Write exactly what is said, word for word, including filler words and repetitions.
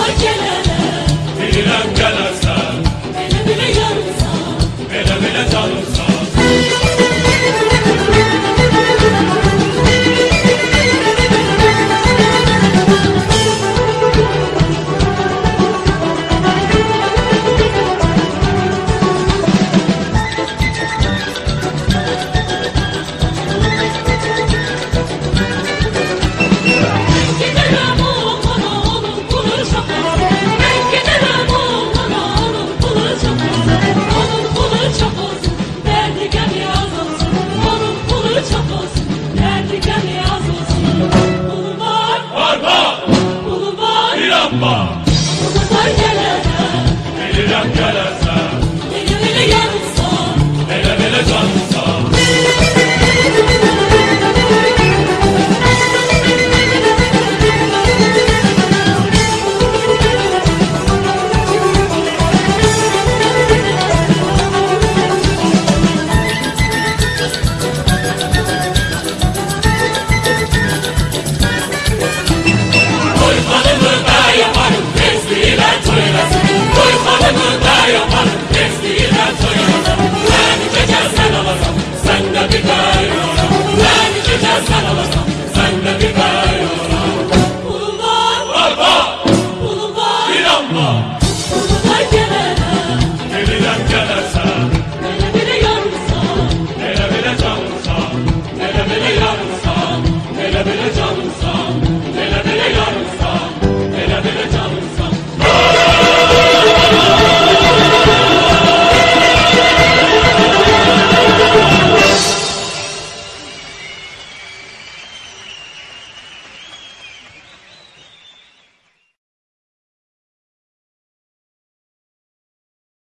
var gelene, Bilirəm gələrsən, bile bile yarınsan. belə belə canımsan. Giderim oğlana onun pulu çok az. Ben giderim oğlana onun pulu çok az. Onun pulu çok olsun, derdi gel yaz olsun. Onun pulu çok olsun, derdi gel yaz olsun. Pulu var, Var var, pulu var, bilirəm var, pulu var gelene, bilirəm gələrsən.